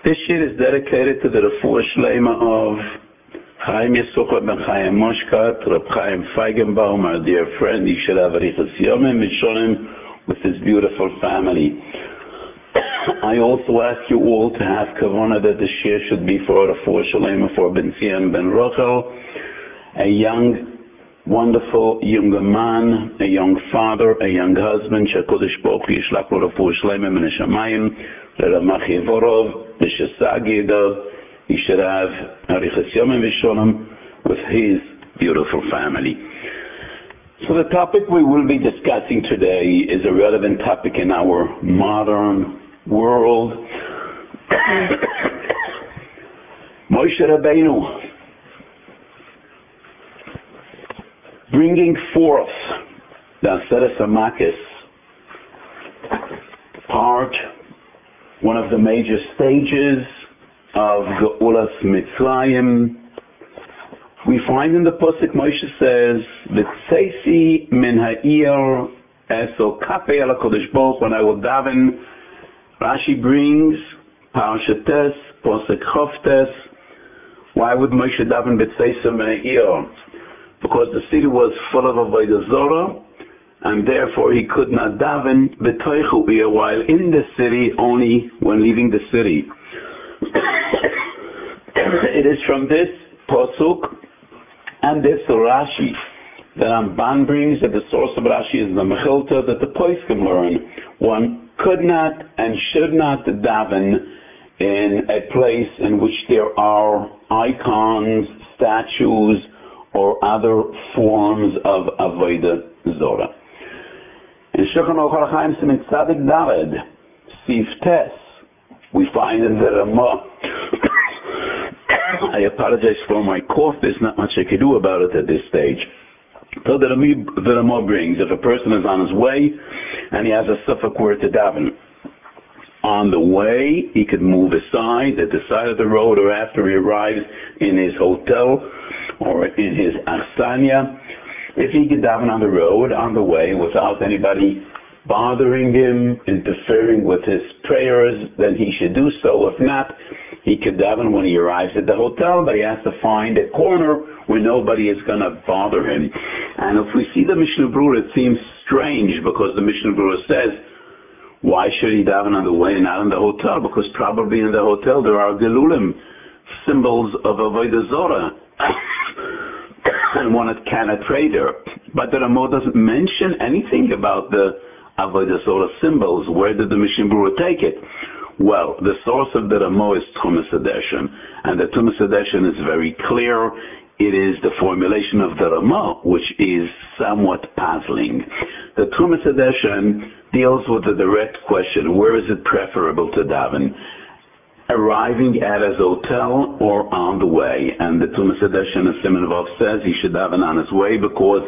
This year is dedicated to the refuah shlema of Chaim Yisroel ben Chaim Moshkat, Reb Chaim Feigenbaum, our dear friend. He should have arichas yomim mishonim with his beautiful family. I also ask you all to have kavanah that this year should be for refuah shlema for Ben Zion ben Rochel, a young, wonderful young man, a young father, a young husband. Shekadosh Baruch Hu yishlach lo refuah shlema min hashamayim. Ramachi Vorov, the Shesagidov, he should have Arichas Yomim Vishonim with his beautiful family. So the topic we will be discussing today is a relevant topic in our modern world. Moshe Rabbeinu bringing forth the Aseret HaMakos, part one of the major stages of Geulas Mitzrayim. We find in the Pasuk Moshe says, "V'tzeisi min ha'ir eso kapei ala Kodesh Baruch," when I will daven. Rashi brings Parashat Pasuk Choftes. Why would Moshe daven v'tzeisi min ha'ir? Because the city was full of avodah zorah, and therefore he could not daven b'toichu ir, while in the city only when leaving the city. It is from this pasuk and this Rashi that Ramban brings that the source of Rashi is the Mechilta, that the poskim learn one could not and should not daven in a place in which there are icons, statues, or other forms of avodah zorah. In Shulchan Aruch HaChaim Siman Tzadik Daled, Sif Tes, we find in the Ramah. I apologize for my cough. There's not much I can do about it at this stage. So the Ramah brings, if a person is on his way and he has a suffolk word to daven, on the way he could move aside at the side of the road, or after he arrives in his hotel or in his arsanya. If he could daven on the road, on the way, without anybody bothering him, interfering with his prayers, then he should do so. If not, he could daven when he arrives at the hotel, but he has to find a corner where nobody is going to bother him. And if we see the Mishnah Berurah, it seems strange, because the Mishnah Berurah says, why should he daven on the way and not in the hotel? Because probably in the hotel there are gelulim, symbols of avodah zorah, and one cannot pray there. But the Ramah doesn't mention anything about the avodah zorah symbols. Where did the Mishnah Berurah take it? Well, the source of the Ramah is Tumas Hadeshen, and the Tumas Hadeshen is very clear. It is the formulation of the Ramah which is somewhat puzzling. The Tumas Hadeshen deals with the direct question: where is it preferable to daven? Arriving at his hotel or on the way? And the Tumas Hadeshen, as Siman Vav says, he should daven on his way, because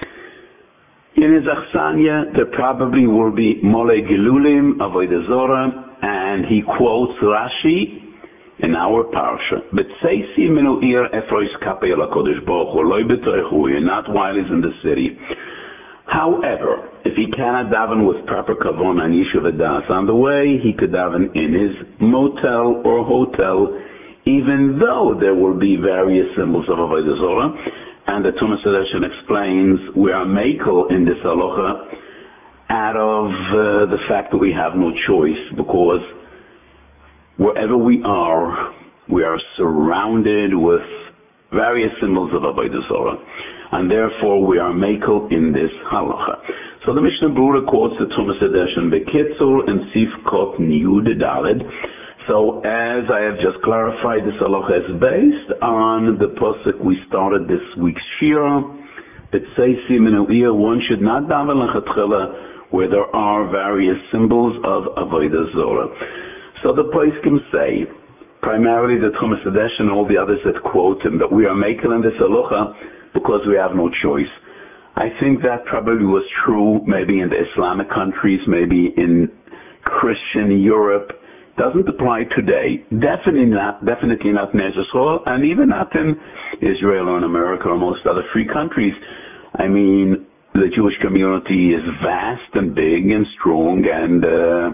in his achsanya there probably will be mole gelulim, avodah zorah, and he quotes Rashi in our parsha, "B'tzeisi minu ir efrois kapei la Kodesh Baruch Hu, loy b'toichu," not while he's in the city. However, if he cannot daven with proper kavanah and yishuv das on the way, he could daven in his motel or hotel, even though there will be various symbols of avodah zorah. And the Tumas Hadeshen explains we are mekel in this halacha out of the fact that we have no choice, because wherever we are surrounded with various symbols of avodah zorah, and therefore we are mekel in this halacha. So the Mishnah Berurah quotes the Tumas Hadeshen Bekitzur and Sifkot Yud Daled. So as I have just clarified, this halacha is based on the pasuk we started this week's shira. It says one should not daven lechatchila where there are various symbols of avodah zorah. So the poskim say, primarily the Tumas Hadeshen and all the others that quote him, that we are making in this halacha because we have no choice. I think that probably was true maybe in the Islamic countries, maybe in Christian Europe. Doesn't apply today. Definitely not in Israel, and even not in Israel or in America or most other free countries. I mean, the Jewish community is vast and big and strong, and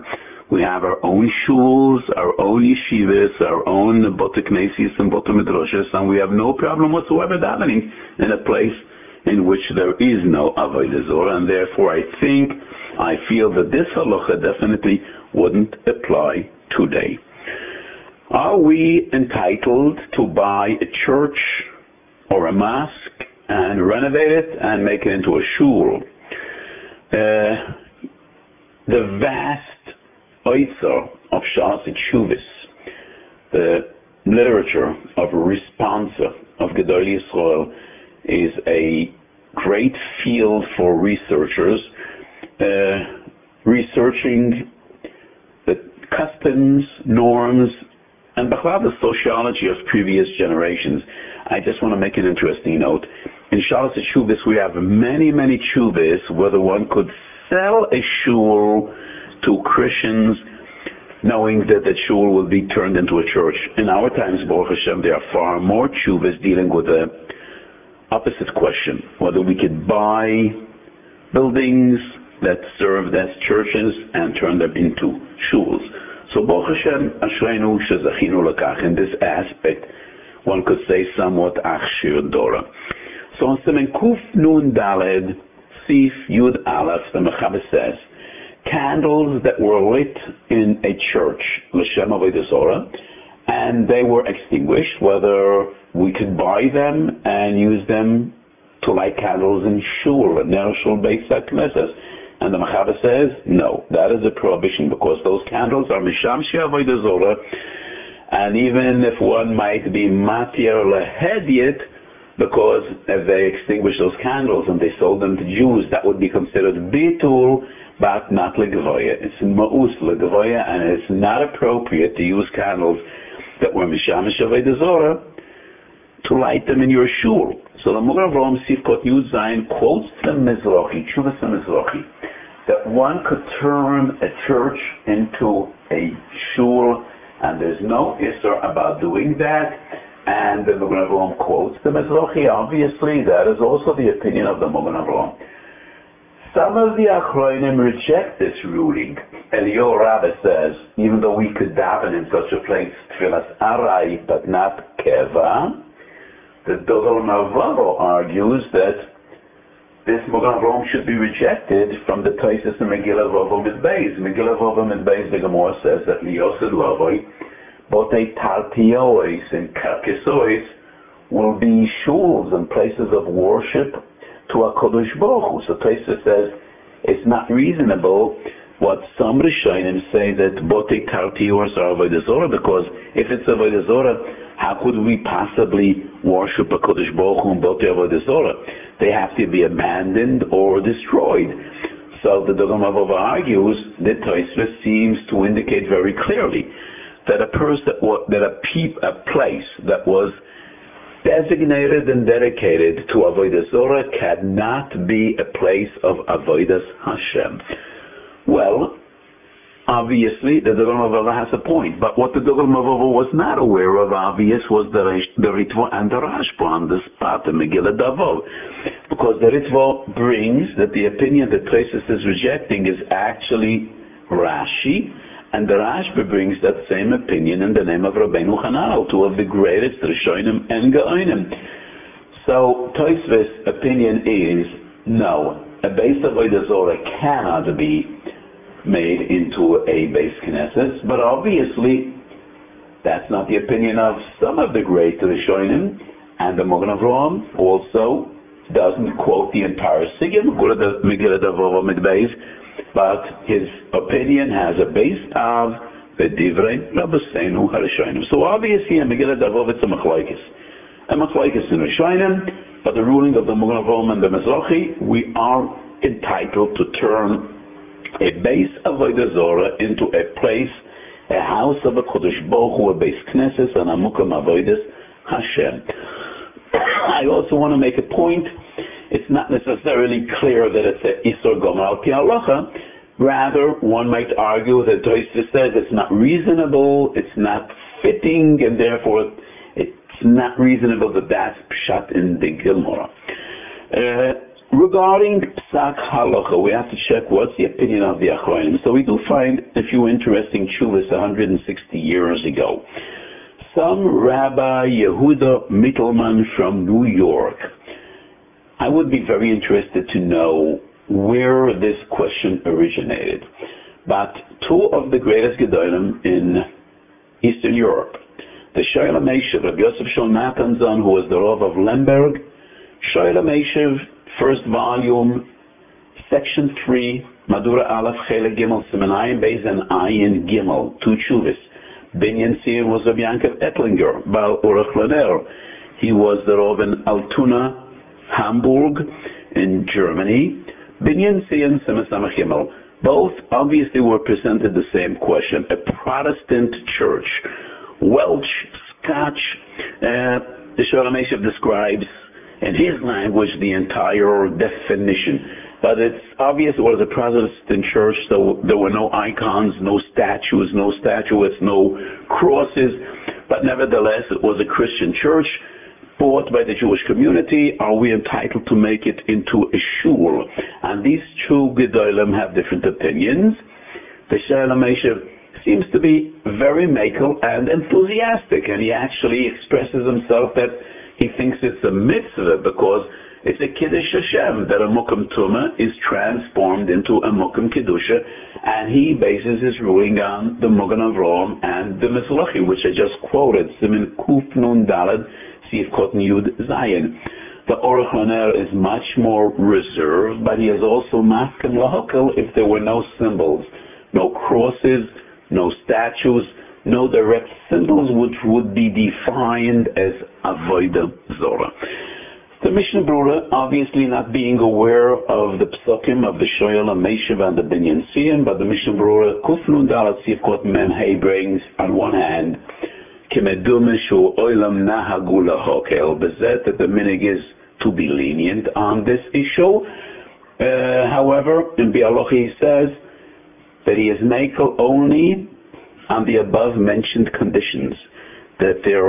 We have our own shuls, our own yeshivas, our own botei knesses and botei midrashos, and we have no problem whatsoever davening in a place in which there is no avodah zorah, and therefore I feel that this halacha definitely wouldn't apply today. Are we entitled to buy a church or a mosque and renovate it and make it into a shul? The vast oitzer of Shas Tshuvos, the literature of responsa of Gedolei Yisrael, is a great field for researchers researching the customs, norms, and the sociology of previous generations. I just want to make an interesting note. In Shas Tshuvos, we have many tshuvos whether one could sell a shul to Christians, knowing that the shul will be turned into a church. In our times, Baruch Hashem, there are far more tshuvos dealing with the opposite question, whether we could buy buildings that served as churches and turn them into shuls. So Baruch Hashem, Ashreinu shezachinu lakach. In this aspect, one could say somewhat achshir dora. So on Siman Kuf Nun Daled Sif Yud Aleph, the Mechaber says, candles that were lit in a church, l'shem avodah zorah, and they were extinguished, whether we could buy them and use them to light candles in shul, ner shul beis hakneses. And the Mechaber says, no, that is a prohibition, because those candles are mishamshi avodah zorah, and even if one might be matir lehedyet, because if they extinguished those candles and they sold them to Jews, that would be considered bitul, but not legavoya. It's ma'us legavoya, and it's not appropriate to use candles that were mishamish avodah zorah to light them in your shul. So the Magen Avraham Sifkot Yud Zayin quotes the Mizrahi, Tshuvas Mizrahi, that one could turn a church into a shul, and there's no issur about doing that. And the Magen Avraham quotes the Mizrahi. Obviously, that is also the opinion of the Magen Avraham. Some of the Achronim reject this ruling. Eliyahu Rabbah says, even though we could daven in such a place, tfilas arai, but not keva, the Dodol Mavaro argues that this Magen Avraham should be rejected from the Taisus and Megillah Vavo Midbeis. Megillah Vavo Midbeis, the Gemara says that Liyosid Lavoi, botei tartiois and karkesois will be shuls and places of worship to HaKadosh Baruch Hu. So Taisus says it's not reasonable what some Rishonim say that botei tartiois are avodah zorah, because if it's avodah zorah, how could we possibly worship HaKadosh Baruch Hu and botei avodah zorah? They have to be abandoned or destroyed. So the Dogam Avova argues that Taisus seems to indicate very clearly that a place that was designated and dedicated to avodah zorah cannot be a place of avodas Hashem. Well, obviously, the Dogam Avova has a point, but what the Dogam Avova was not aware of, obvious, was the Ritva and the Rashba on the spot, the Megillah Davov, because the Ritva brings that the opinion that Taisus is rejecting is actually Rashi, and the Rashba brings that same opinion in the name of Rabbeinu Hananel, two of the greatest Rishonim and Gaonim. So Taisus' opinion is, no, a base of avodah zorah cannot be made into a base knesset, but obviously that's not the opinion of some of the great Rishonim, and the Magen Avraham also doesn't quote the entire Sigim, Megillah Davov Midbeis, but his opinion has a base of the Divrei Rabbeinu HaRishonim. So obviously in Megillah Davov it's a machlokes in Rishonim, but the ruling of the Magen Avraham and the Mizrahi, we are entitled to turn a base of avodah zorah into a place, a house of a Kodesh Baruch Hu, a base knesses, and a mukam avodas Hashem. I also want to make a point. It's not necessarily clear that it's a Isur Gomer al Pi Halacha. Rather, one might argue that Taisus says it's not reasonable, it's not fitting, and therefore it's not reasonable that that's pshat in the Gemara. Regarding Psak Halacha, we have to check what's the opinion of the Achronim. So we do find a few interesting tshuvas 160 years ago. Some Rabbi Yehuda Mittelman from New York. I would be very interested to know where this question originated. But two of the greatest Gedolim in Eastern Europe, the Shoel HaMeishav, Rabbi Yosef Shol Natanzon, who was the Rav of Lemberg, Shoel HaMeishav, first volume, section 3, Madura Aleph, Chelek Gimel, Simenayin Beis and Ayin Gimel, two tshuvas. Binyan Sion was Rabbi Yankov Ettlinger, Baal Urach Laner. He was the Rav in Altona, Hamburg, in Germany. Binyan Sion, Simesamach Gimel. Both obviously were presented the same question. A Protestant church, Welsh, Scotch, the Shoel HaMeishav describes in his language the entire definition. But it's obvious it was a Protestant church, so there were no icons, no statues, no statuettes, no crosses. But nevertheless, it was a Christian church bought by the Jewish community. Are we entitled to make it into a shul? And these two Gedolim have different opinions. The Shoel HaMeishav seems to be very makel and enthusiastic, and he actually expresses himself that he thinks it's a mitzvah because it's a Kiddush Hashem, that a Mukim Tumah is transformed into a Mukim Kiddusha, and he bases his ruling on the Magen Avraham and the Mizrahi, which I just quoted, Simin Kuf Nun Daled, Sif Koten Yud Zayin. The Orach Laner is much more reserved, but he is also Masken Lahakel if there were no symbols, no crosses, no statues, no direct symbols which would be defined as Avodah Zorah. The Mishnah Brura, obviously not being aware of the psukim of the Shoel HaMeishav and the Binyan Sion, but the Mishnah Brura, Kuf Nun Dalet Sif Kot Mem Hey brings on one hand, Kemedume Shu Oilam Nahagu Lahokel, Bezet, that the minig is to be lenient on this issue. However, in Bialochi he says that he is makel only on the above mentioned conditions, that there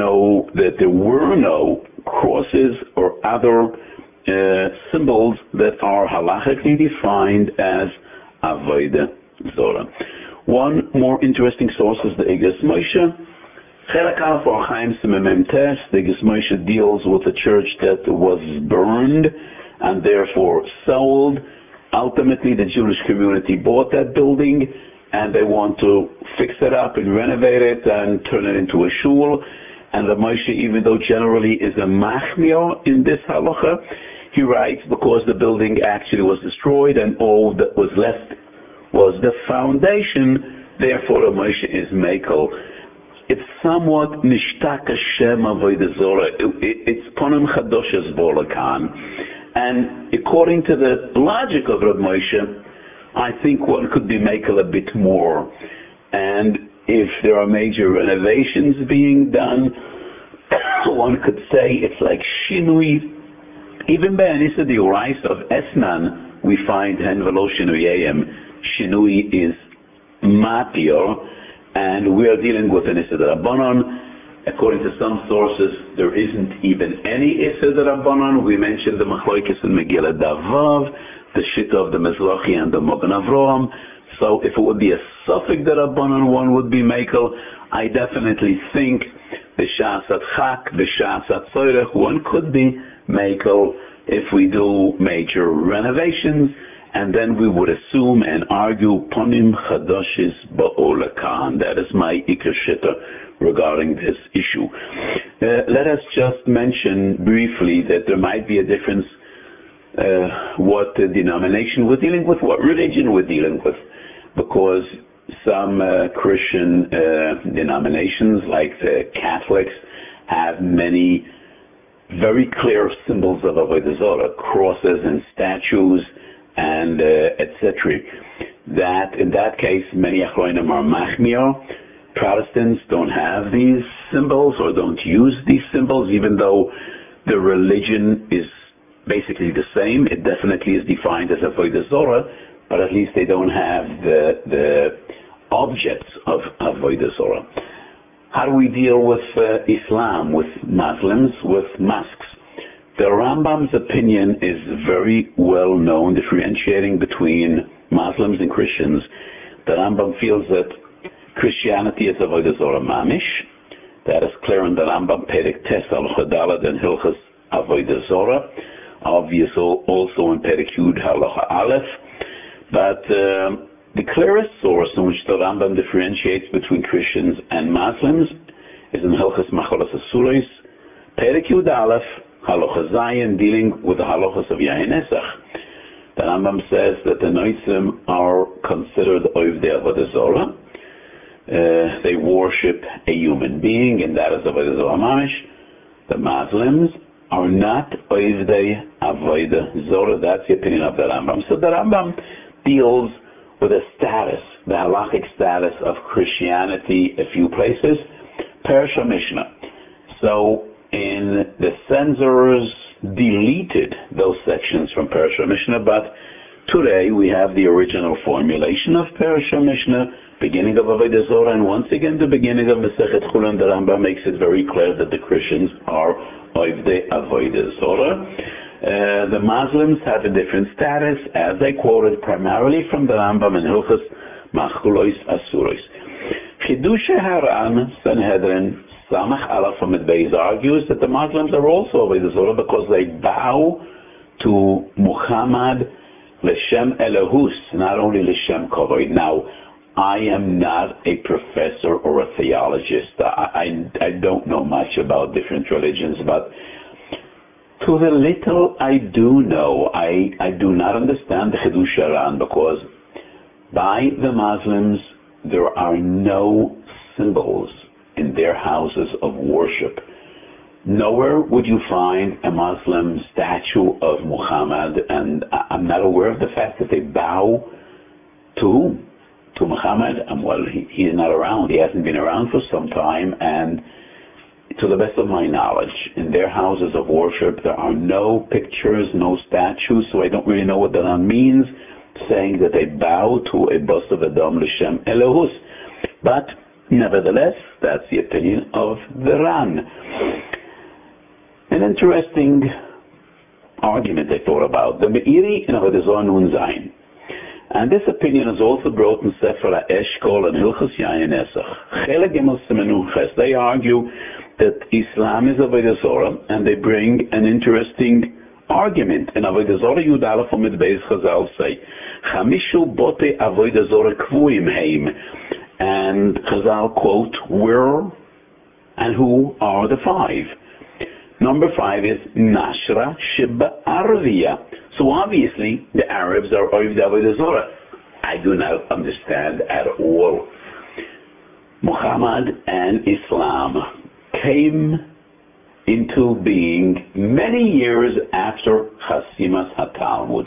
were no crosses or other symbols that are halachically defined as Avodah Zorah. One more interesting source is the Igros Moshe. Chelek Aleph or Chaim Simemem Tes. The Igros Moshe deals with a church that was burned and therefore sold. Ultimately, the Jewish community bought that building and they want to fix it up and renovate it and turn it into a shul. And the Moshe, even though generally is a machmir in this halacha, he writes because the building actually was destroyed and all that was left was the foundation, therefore the Moshe is makel. It's somewhat nishtak Hashem avodah zorah. It's ponim chadoshes bolakan. And according to the logic of Rav Moshe, I think one could be makel a bit more. And if there are major renovations being done, one could say it's like shinui. Even by Anissa the Urais of Esnan, we find hen velo shinuyayim. Shinui is matir, and we are dealing with an Issa D'Rabbanan. According to some sources, there isn't even any Issa D'Rabbanan. We mentioned the Machlokes in Megillah Davav, the Shitta of the Mizrahi and the Magen Avraham. So if it would be a suffix D'Rabbanan, one would be makel. I definitely think the Shas at Chak, the Shas at Tzorech, one could be makel if we do major renovations, and then we would assume and argue Ponim Chadoshes Ba'olakan. That is my Iker Shitta regarding this issue. Let us just mention briefly that there might be a difference what denomination we're dealing with, what religion we're dealing with, because some Christian denominations, like the Catholics, have many very clear symbols of Avodah Zorah, crosses and statues and etc. That in that case, many Achronim are machmir. Protestants don't have these symbols or don't use these symbols, even though the religion is basically the same. It definitely is defined as Avodah Zorah, but at least they don't have the objects of Avodah Zorah. How do we deal with Islam, with Muslims, with mosques? The Rambam's opinion is very well known, differentiating between Muslims and Christians. The Rambam feels that Christianity is Avodah Zorah Mamish. That is clear in the Rambam Perek Tes Halacha Daled and Hilchos Avodah Zorah. Obviously, also in Perek Yud Halacha Aleph. But the clearest source in which the Rambam differentiates between Christians and Muslims is in Hilchos Machalos Asuros, Perek Yud Aleph, Halacha Zayin, dealing with the halachas of Yain Esach. The Rambam says that the Noitzim are considered Ovdei Avodah Zorah. They worship a human being, and that is Avodah Zorah Mamish. The Muslims are not Ovdei Avodah Zorah. That's the opinion of the Rambam. So the Rambam deals with the status, the halachic status of Christianity, a few places. Parasha Mishnah. So in the censors deleted those sections from Parasha Mishnah, but today we have the original formulation of Parasha Mishnah, beginning of Avodah Zorah, and once again the beginning of Masechet Chulin. The Rambam makes it very clear that the Christians are Ovdei Avodah Zorah. The Muslims have a different status, as I quoted primarily from the Rambam in Hilchos Machalos Asuros. Chidush Haran, Sanhedrin, Samach Aleph Amid Beis argues that the Muslims are also Avodah Zorah because they bow to Muhammad L'Shem Elohus, not only L'Shem Kavod. Now, I am not a professor or a theologist. I don't know much about different religions, but to the little I do know, I do not understand the Chidush Haran, because by the Muslims there are no symbols in their houses of worship. Nowhere would you find a Muslim statue of Muhammad, and I'm not aware of the fact that they bow to Muhammad. Well, he is not around. He hasn't been around for some time, and to the best of my knowledge, in their houses of worship there are no pictures, no statues, so I don't really know what that means, saying that they bow to a bust of Adam L'Shem Elohus. But nevertheless, that's the opinion of the Ran. An interesting argument I thought about. The Meiri in Avodah Zorah Nun Zayin. And this opinion is also brought in Sefer HaEshkol and Hilchos Yain Esach. Chelek Gimel Siman Nun Ches. They argue that Islam is Avodah Zorah, and they bring an interesting argument. In Avodah Zorah Yud Aleph Amid Beis Chazal say, Chamishu Bote Avodah Zorah Kvuim Heim. And Chazal quote, where and who are the five? Number 5 is Nashra Sheba Arvia. So obviously the Arabs are Ovdei Avodah Zorah. I do not understand at all. Muhammad and Islam came into being many years after Chasimas HaTalmud.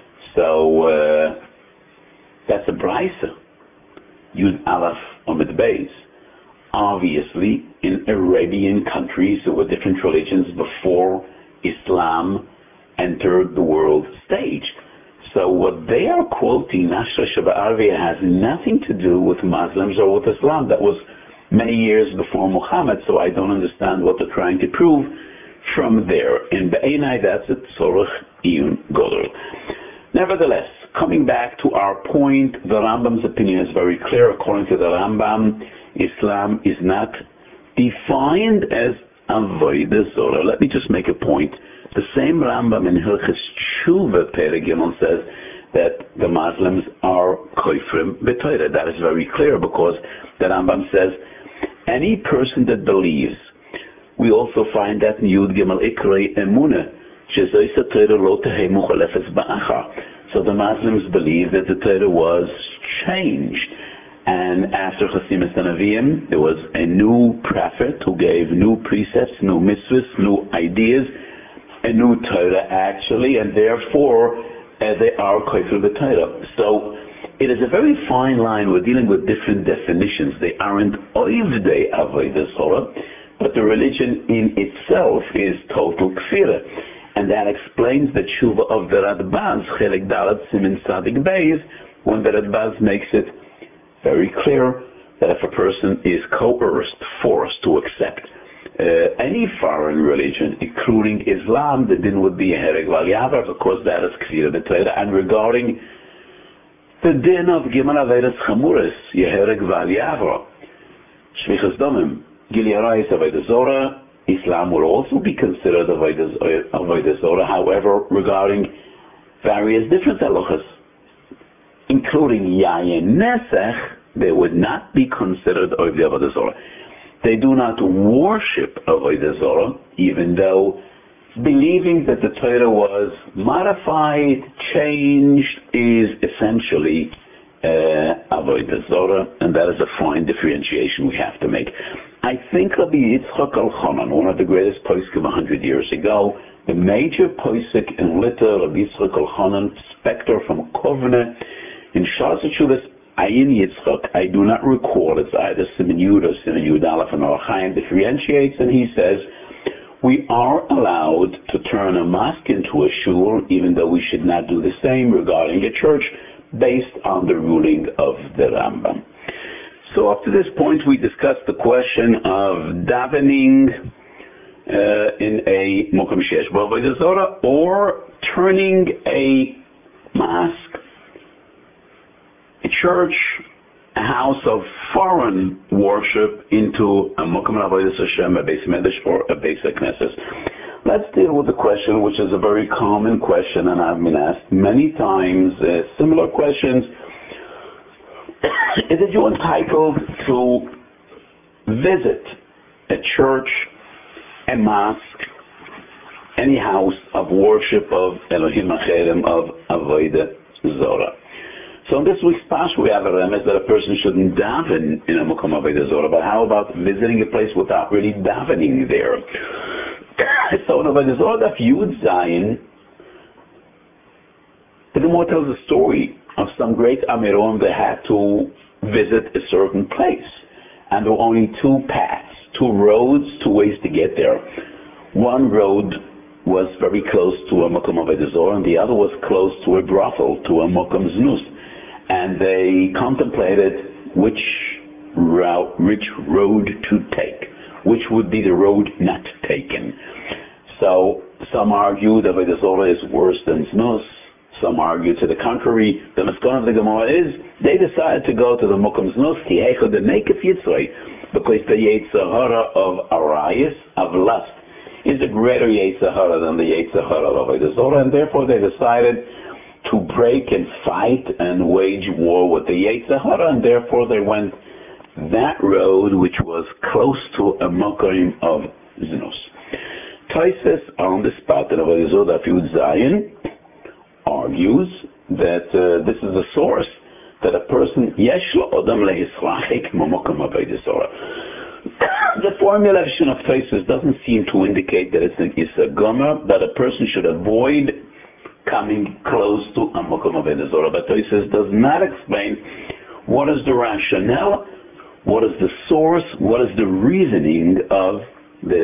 So that's a brisa. Yud Aleph Amid Beis. Obviously, in Arabian countries there were different religions before Islam entered the world stage. So what they are quoting, Nashra Sheba Arvia, has nothing to do with Muslims or with Islam. That was many years before Muhammad, so I don't understand what they're trying to prove from there. In Be'enai, that's a Tzorech Iyun Godel. Nevertheless, coming back to our point, the Rambam's opinion is very clear. According to the Rambam, Islam is not defined as Avodah Zorah. Let me just make a point. The same Rambam in Hilchos Tshuva Perek Gimel says that the Muslims are Koifrim B'Torah. That is very clear, because the Rambam says any person that believes, we also find that in Yud Gimel Ikrei Emunah, Shezoysa Torah Lo Tehei Muchalefes Ba'achar. So the Muslims believe that the Torah was changed. And after Chasimas HaNeviim, there was a new prophet who gave new precepts, new mitzvahs, new ideas, a new Torah actually, and therefore they are Koifel B'Torah. So it is a very fine line. We're dealing with different definitions. They aren't Ovdei Avodah Zorah, but the religion in itself is total Kfirah. And that explains the tshuva of the Radbaz, Chelek Dalet Simin Sadik Beis, when the Radbaz makes it very clear that if a person is coerced, forced to accept any foreign religion, including Islam, the din would be a hereg val yavar, because that is kfir b'Torah. And regarding the din of Gimel Avedas Chamuris, Yehereg Val Yavra, Shvichas Domim, Gilyarais Avodah Zorah, Islam will also be considered Avodah Zorah, however, regarding various different halachas, including Yayin Nesech, they would not be considered Avodah Zorah. They do not worship Avodah Zorah, even though believing that the Torah was modified, changed, is essentially Avodah Zorah, and that is a fine differentiation we have to make. I think Rabbi Yitzchak Elchanan, one of the greatest poskim 100 years ago, the major posik in Litter, Rabbi Yitzchak Elchanan, Spector from Kovne, in Shas Tshuvas Ayin Yitzchak, I do not recall, it's either Siman Yud or Siman Yud Aleph, and Or Chaim differentiates, and he says, we are allowed to turn a mosque into a shul, even though we should not do the same regarding a church, based on the ruling of the Rambam. So up to this point, we discussed the question of davening in a Mokum Sheyesh Bo Avodah Zorah, or turning a mosque, a church, a house of foreign worship into a Mokum Avodas Hashem, a Beis Medrash, or a Beis Knesset. Let's deal with the question, which is a very common question, and I've been asked many times similar questions. Is a Jew entitled to visit a church, a mosque, any house of worship of Elohim Acherim, of Avodah Zorah? So in this week's Pash, we have a remez that a person shouldn't daven in a Mokum Avodah Zorah, but how about visiting a place without really davening there? So in Avodah Zorah, Daf Yud Zayin, the Gemara tells a story of some great Amirom that had to visit a certain place, and there were only two paths, two roads, two ways to get there. One road was very close to a Mokum Avodah Zorah, and the other was close to a brothel, to a Mokum Znus. And they contemplated which road to take, which would be the road not taken. So some argue that Avodah Zorah is worse than Znus. Some argue to the contrary. The Maskon of the Gemara is they decided to go to the Mokum Znus because the Yetzer Hara of Arayis, of lust, is a greater Yetzer Hara than the Yetzer Hara of Avodah Zorah, and therefore they decided to break and fight and wage war with the Yetzer Hara, and therefore they went that road which was close to a Mokum of Znus. Taisus on the spot in Avodah Zorah Daf Yud Zayin argues that this is a source that a person yesh lo odam lehisrachik mokum avodah zorah. The formulation of Taisus doesn't seem to indicate that it's a gomer, that a person should avoid coming close to a Mokum Avodah Zorah. But Taisus does not explain what is the rationale, what is the source, what is the reasoning of this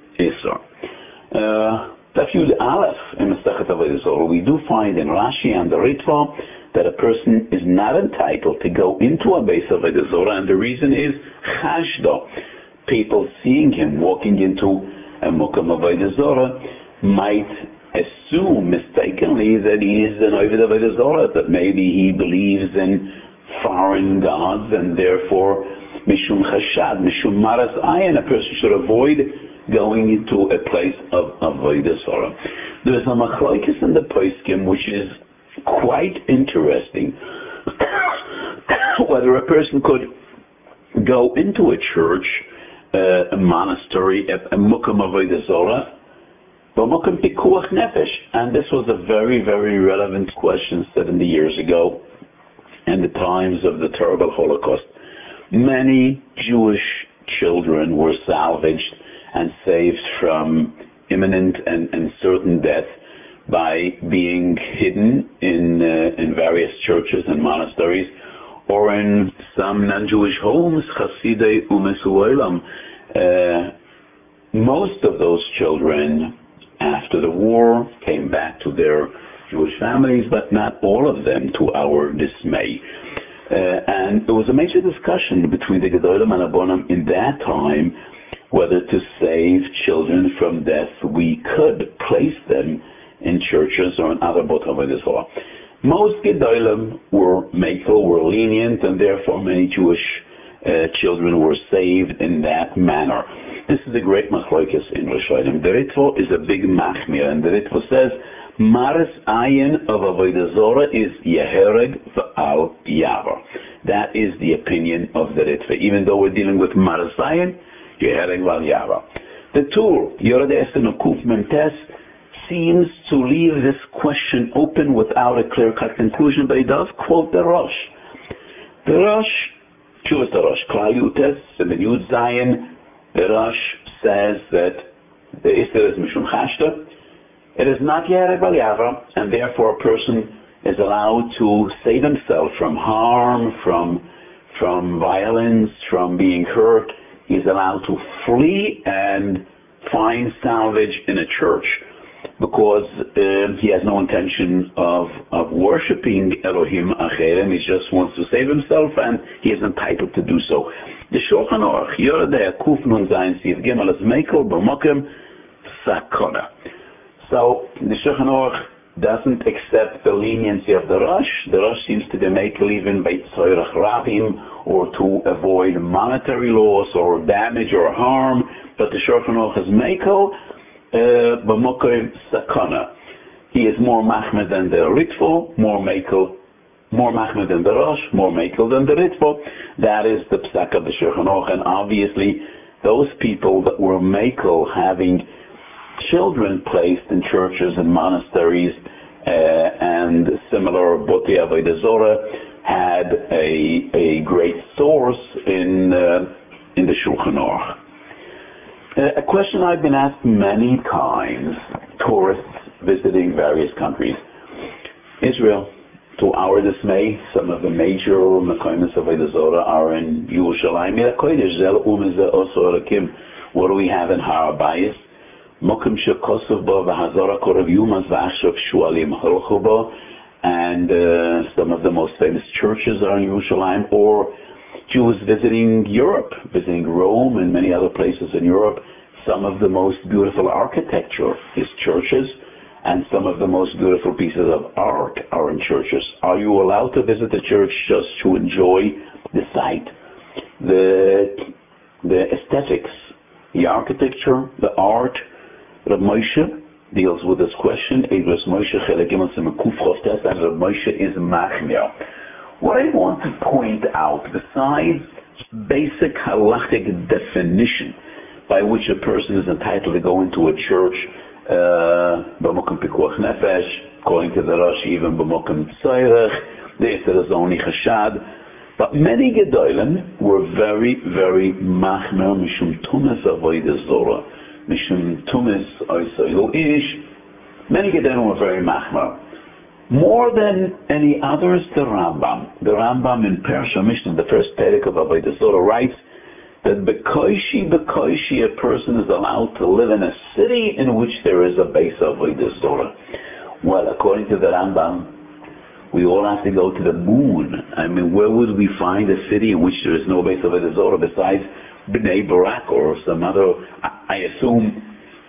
Isser. Daf Yud Aleph in Masechet Avodah Zorah, we do find in Rashi and the Ritva that a person is not entitled to go into a Beis Avodah Zorah, and the reason is Chashdo. People seeing him walking into a Mokum Avodah Zorah might assume mistakenly that he is an Oved Avodah Zorah, that maybe he believes in foreign gods, and therefore Mishum Chashad, Mishum Maras Ayin, a person should avoid going into a place of Avodah Zorah. There is a machlokes in the poskim which is quite interesting. Whether a person could go into a church, a monastery, a Mokum Avodah Zorah, but Mokum Pikuach Nefesh, and this was a very, very relevant question 70 years ago, in the times of the terrible Holocaust. Many Jewish children were salvaged and saved from imminent and certain death by being hidden in various churches and monasteries, or in some non-Jewish homes, Chasidei Umesuolam. Most of those children, after the war, came back to their Jewish families, but not all of them, to our dismay. And there was a major discussion between the Gedolim and Abonim in that time, whether to save children from death, we could place them in churches or in other Bot Avodah Zarah. Most Gedolim were lenient, and therefore many Jewish children were saved in that manner. This is a great machlokes in Rishonim. The Ritva is a big machmir, and the Ritva says, Maris ayin of Avodah Zarah is Yehereg v'al Yavar. That is the opinion of the Ritva. Even though we're dealing with Maris ayin, Yehereg v'al Yavar. The Tur, Yoreh De'eser Kuf Memtes, seems to leave this question open without a clear-cut conclusion, but he does quote the Rosh. The Rosh, Chuvas the Rosh, Klal Yutes, and the Yud Zayin, the Rosh says that the Isser is Mishum Chashta. It is not Yehereg v'al Yavar, and therefore a person is allowed to save himself from harm, from violence, from being hurt. He's allowed to flee and find salvage in a church, because he has no intention of worshipping Elohim Acherim. He just wants to save himself, and he is entitled to do so. The Shulchan Aruch, Yoreh Kuf Nun Zayin Siv Gimel is Mekel B'Mokem Sakona. So the Shulchan Aruch doesn't accept the leniency of the Rosh. The Rosh seems to be Mekel even by Tzorach Rabim, or to avoid monetary loss or damage or harm, but the Shulchan Aruch is Mekel B'Mokem Sakana. He is more machmed than the Ritva, more machmed than the Rosh, more mekel than the Ritva. That is the psak of the Shulchan Aruch, and obviously those people that were mekel, having children placed in churches and monasteries and similar Botei Avodah Zarah, had a great source in the Shulchan Aruch. A question I've been asked many times, tourists visiting various countries. Israel, to our dismay, some of the major Mekonos of Avodah Zarah are in Yerushalayim. What do we have in Har Bayis? Mokim shekosov bo v'hazara korav yumas v'achshav shualim halchu bo, and some of the most famous churches are in Yerushalayim, or Jews visiting Europe, visiting Rome and many other places in Europe. Some of the most beautiful architecture is churches, and some of the most beautiful pieces of art are in churches. Are you allowed to visit the church just to enjoy the site, the aesthetics, the architecture, the art? Reb Moshe deals with this question. Reb Moshe is machmir. What I want to point out, besides basic halachic definition by which a person is entitled to go into a church, b'mokum pikuach nefesh, according to the Rashi, even b'mokum tzorech, there is only chashad. But many Gedolim were very, very machmir mishum tumas avodah zarah, mishum tumas oisayil ish. Many Gedolim were very machmir. More than any others, the Rambam. The Rambam in Parsha Mishnah, the first perek of Avodah Zarah, writes that bekoishi a person is allowed to live in a city in which there is a base of Avodah Zarah. Well, according to the Rambam, we all have to go to the moon. I mean, where would we find a city in which there is no base of Avodah Zarah besides Bnei Barak or some other, I assume,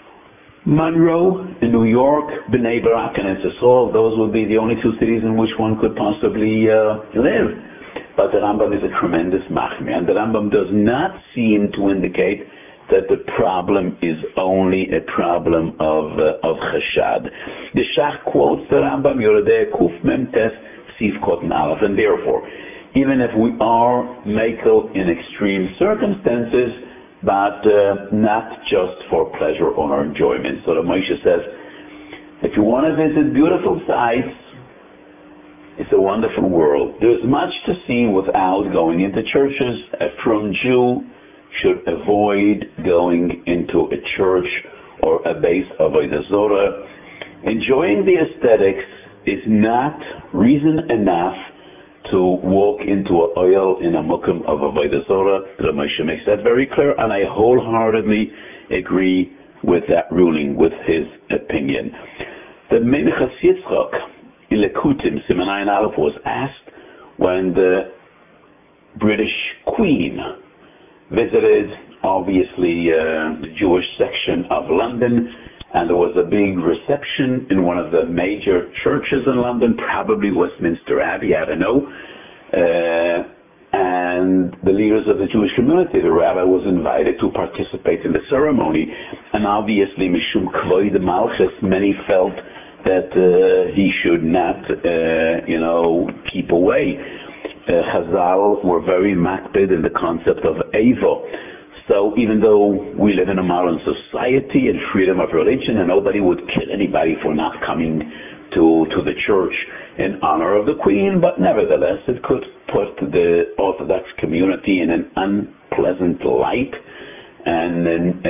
Monroe in New York, Bnei Barak and Etzisol, those would be the only two cities in which one could possibly live. But the Rambam is a tremendous machmir, and the Rambam does not seem to indicate that the problem is only a problem of chashad. The Shach quotes the Rambam, Yoreh Kuf Memtes Siv Kotan Aleph, and therefore, even if we are mekel in extreme circumstances, but not just for pleasure or enjoyment. So the Moshe says, if you want to visit beautiful sites, it's a wonderful world. There's much to see without going into churches. A frum Jew should avoid going into a church or a base of Avodah Zarah. Enjoying the aesthetics is not reason enough to walk into an oil in a mukim of Avodah Zarah. The Moshe makes that very clear, and I wholeheartedly agree with that ruling, with his opinion. The Minchas Yitzchak in Lekutim, Siman Ayin Aleph, was asked when the British Queen visited obviously the Jewish section of London, and there was a big reception in one of the major churches in London, probably Westminster Abbey, I don't know. And the leaders of the Jewish community, the rabbi was invited to participate in the ceremony. And obviously, Mishum Kvod Malchus, many felt that he should not, keep away. Chazal were very makpid in the concept of Evo. So even though we live in a modern society and freedom of religion, and nobody would kill anybody for not coming to the church in honor of the Queen, but nevertheless it could put the Orthodox community in an unpleasant light and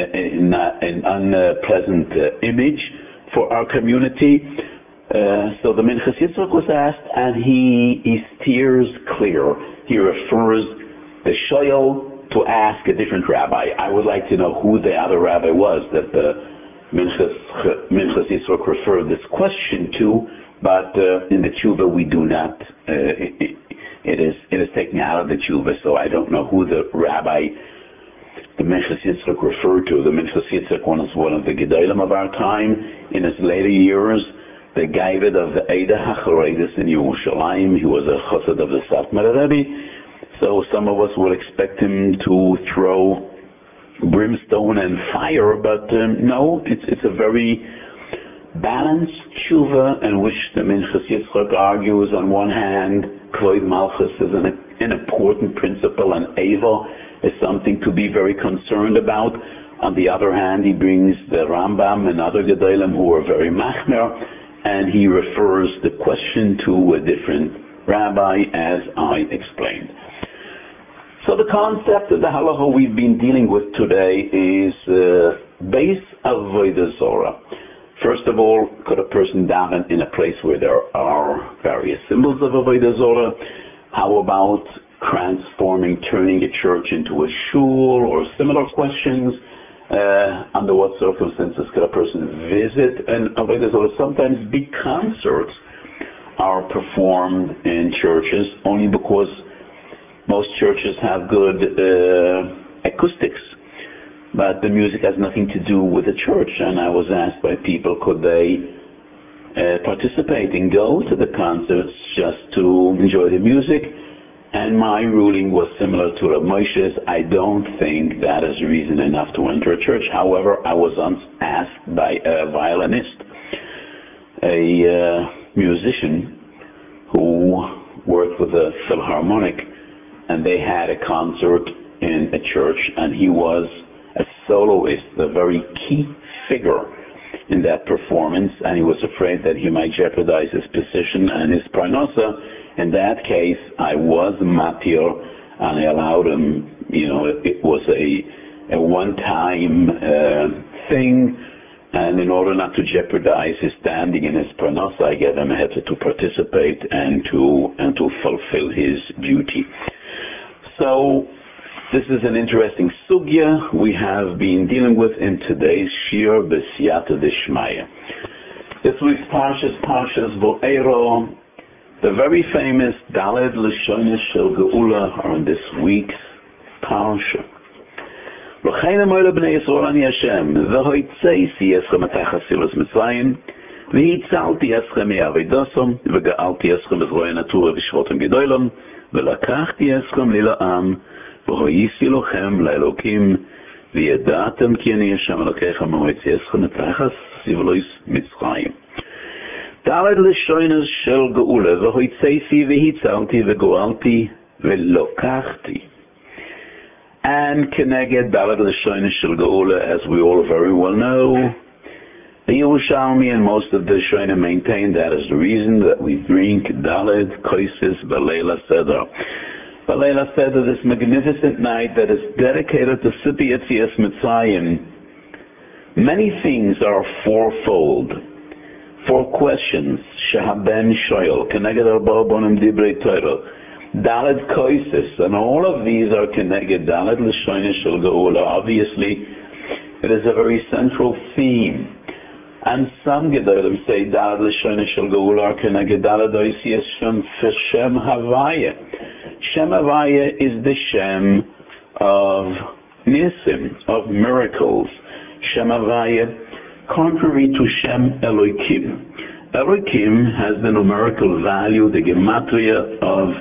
an unpleasant image for our community. So the Minchas Yitzchak was asked, and he steers clear. He refers the shoyel to ask a different rabbi. I would like to know who the other rabbi was that the Minchas Yitzchak referred this question to, but in the tshuva we do not. It is taken out of the tshuva, so I don't know who the rabbi the Minchas Yitzchak referred to. The Minchas Yitzchak was one of the Gedolim of our time. In his later years, the Gaivid of the Eida HaChareidis in Yerushalayim, he was a chassid of the Satmar Rebbe. So some of us would expect him to throw brimstone and fire, but no, it's a very balanced tshuva in which the Minchas Yitzchak argues on one hand, Kvod Malchus is an important principle, and Evo is something to be very concerned about. On the other hand, he brings the Rambam and other Gedolim who are very machmer, and he refers the question to a different rabbi, as I explained. So the concept of the halacha we've been dealing with today is base avodah zorah. First of all, could a person daven in a place where there are various symbols of avodah zorah? How about turning a church into a shul, or similar questions? Under what circumstances could a person visit an avodah zorah? Sometimes big concerts are performed in churches only because most churches have good acoustics, but the music has nothing to do with the church. And I was asked by people, could they participate and go to the concerts just to enjoy the music? And my ruling was similar to Rav Moshe's. I don't think that is reason enough to enter a church. However, I was once asked by a violinist, a musician who worked with a Philharmonic, and they had a concert in a church, and he was a soloist, a very key figure in that performance, and he was afraid that he might jeopardize his position and his parnasa. In that case, I was matir, and I allowed him. It was a one-time thing, and in order not to jeopardize his standing in his parnasa, I gave him a heter to participate and to fulfill his duty. So this is an interesting sugya we have been dealing with in today's shir b'siyata d'shmaya. This week's Parshas Bo'ero, the very famous Daled Lashonos Shel Geula are in this week's Parsha. L'chein amoyle b'nei Yisrael ani Hashem, v'hoitzeisi eschem atachas silas Mitzrayim, v'hitzalti eschem me'avidosom, v'ga'alti eschem b'zroi natura v'shvotem gedoylom, ולקחתי אתכם לי לעם, והויסי לכם לאלוקים, וידעתם כי אני השם אלוקיכם המוציא אתכם מתחת סבלוס מצרים. ד' לשונות של גאולה, והויצאתי והצלתי וגואלתי ולקחתי. And כנגד ד' לשונות של גאולה, as we all very well know, the Yerushalmi and most of the Shoina maintain that is the reason that we drink Dalet Koisis B'Leila Seder. B'Leila Seder, this magnificent night that is dedicated to Sipi Yetzias Mitzrayim. Many things are fourfold. 4 questions. Shehaben Shoyel, Keneged Arba Bonim Dibrei Torah, Dalet Koisis, and all of these are Keneged Dalet L'Shoina Shel Geula. Obviously, it is a very central theme. And some Gedolim say Daled L'Shonos Shel Geula Keneged Daled Oisias Shem Havaya. Shem Havaya is the Shem of Nisim, of miracles, Shem Havaya, contrary to Shem Elohim. Elohim has the numerical value, the gematria of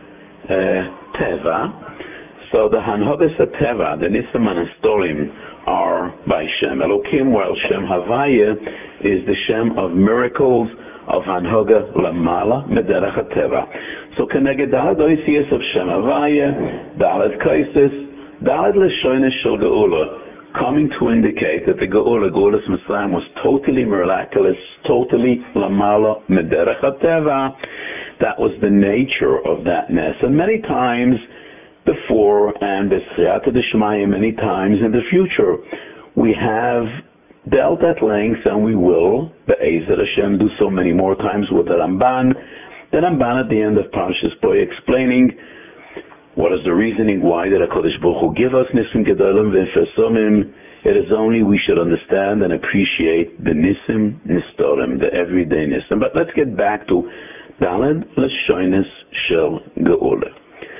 Teva. So the Hanhogas Teva, the Nisim and Astorim, are by Shem Elohim, while Shem Havaya is the Shem of miracles of Hanhoga Lamala Mederach Teva. So Keneged Dalad Oisias of Shem Havaya, Dalad Kaisis, Dalad Leshoines Shel Geula, coming to indicate that the Geulas Mitzrayim was totally miraculous, totally Lamala Mederach Teva. That was the nature of that ness. And many times before, and B'Sriyata D'Shmaya, many times in the future, we have dealt at length, and we will, Be'ezer Hashem, do so many more times with the Ramban. The Ramban at the end of Parshas Bo explaining what is the reasoning why did HaKadosh Baruch Hu give us Nisim Gedolim V'Fesomim. It is only we should understand and appreciate the Nisim Nistorim, the everyday Nisim. But let's get back to Daled L'Shoines Shel Geula.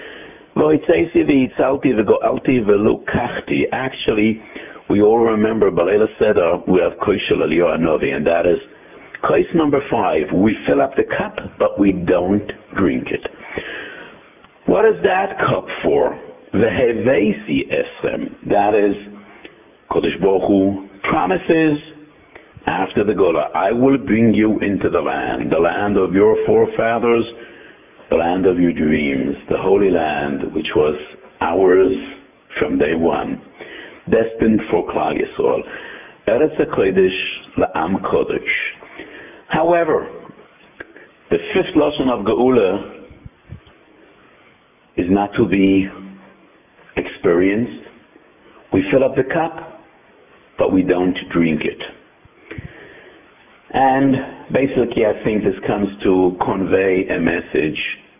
Actually, we all remember Balela Seder, we have Koshel Eliyahu Hanavi, and that is case number 5. We fill up the cup, but we don't drink it. What is that cup for? Vehevesi esem. That is, Kodesh Baruch Hu promises after the Gola, I will bring you into the land of your forefathers, the land of your dreams, the Holy Land, which was ours from day one, destined for Klal Yisrael. Eretz HaKodesh La'am Kodesh. However, the fifth lesson of Geula is not to be experienced. We fill up the cup, but we don't drink it. And basically, I think this comes to convey a message.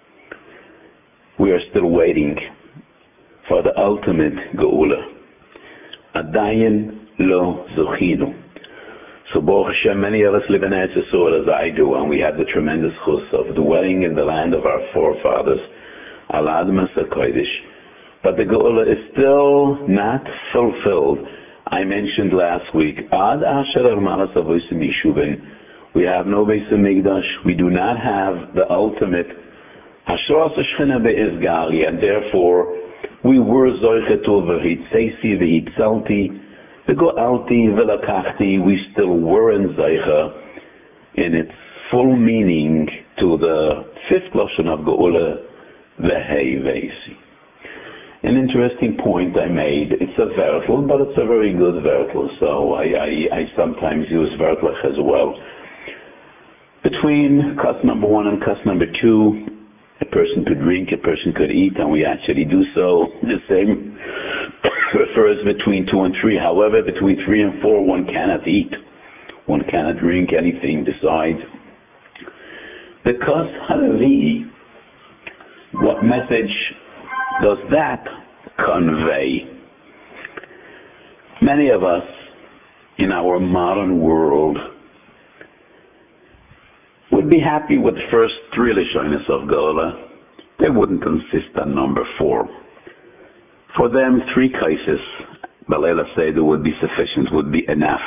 We are still waiting for the ultimate Geula. Adayin lo zochinu. So Baruch Hashem, many of us live in Eretz Yisrael as I do, and we have the tremendous chus of dwelling in the land of our forefathers, Al Admas HaKodesh. But the Geula is still not fulfilled. I mentioned last week, Ad Asher Malas Avosim Yishuvin. We have no Beis Hamikdash. We do not have the ultimate Hashras Shechina Be'izgali, and therefore we were Zoichetu V'Hitzesi V'Hitzalti V'Go'alti V'Lakachti. We still were in Zeicha in its full meaning to the fifth lashon of Geula, V'Hevesi. An interesting point I made. It's a vertel, but it's a very good vertel, so I sometimes use vertlech as well. Between cuss number 1 and cuss number 2, a person could drink, a person could eat, and we actually do so. The same refers between 2 and 3. However, between 3 and 4, one cannot eat. One cannot drink anything besides. The cuss halavi, what message does that convey? Many of us in our modern world would be happy with the first 3 Lashonos of Geula. They wouldn't insist on number 4. For them, 3 cases, Balela Seder, would be sufficient, would be enough.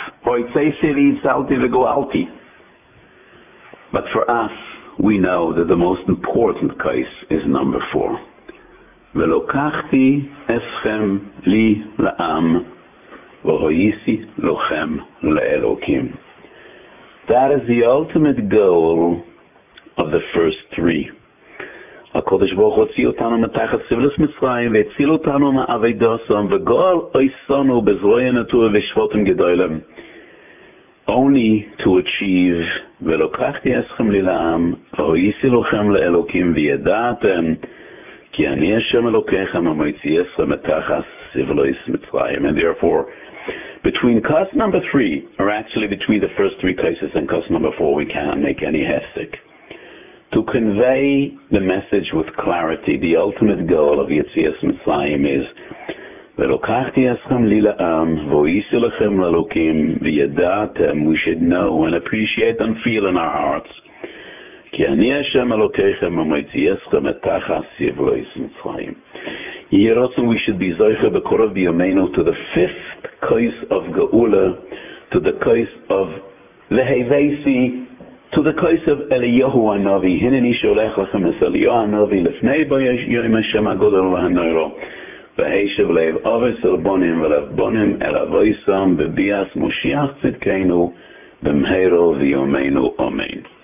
But for us, we know that the most important case is number 4. Velokachti eschem li la'am, v'hoyisi lochem le'elokim. That is the ultimate goal of the first 3. HaKadosh Baruch Hu hotzi otanu metachat sivlos Mitzrayim ve'etzil otanu ma'avedosom v'goal oisonu bezroya natura v'shvotim gedoylem. Only to achieve velokachti eschem li la'am, v'hoyisi lochem le'elokim v'yedatem ki ani Hashem Elokechem ha'moitziescha metachas sivlos Mitzrayim. And therefore, between cause number 3, or actually between the first 3 cases and cause number 4, we cannot make any hefsek. To convey the message with clarity, the ultimate goal of Yetzias Mitzrayim is Velokachti eschem li la'am, v'hoyisi lochem le'elokim v'yedatem. We should know and appreciate and feel in our hearts. Ki ani Hashem Elokechem ha'moitziescha metachas sivlos Mitzrayim. Yerotzen, we should be Zoicha B'Korov B'Yomeinu to the 5th Kais of Geula, to the Kais of Lehevesi, to the Kais of Eliyahu Hanavi. Hineni Sholech Lachem Es Eliyahu Hanavi Lefnei Bo Yoim Hashem HaGodol V'Hanoiro V'Heishav Leiv Aves El Bonim V'Lev Bonim El Avoisam B'Bias Moshiach Tzidkeinu B'Mheiro V'Yomeinu Amen.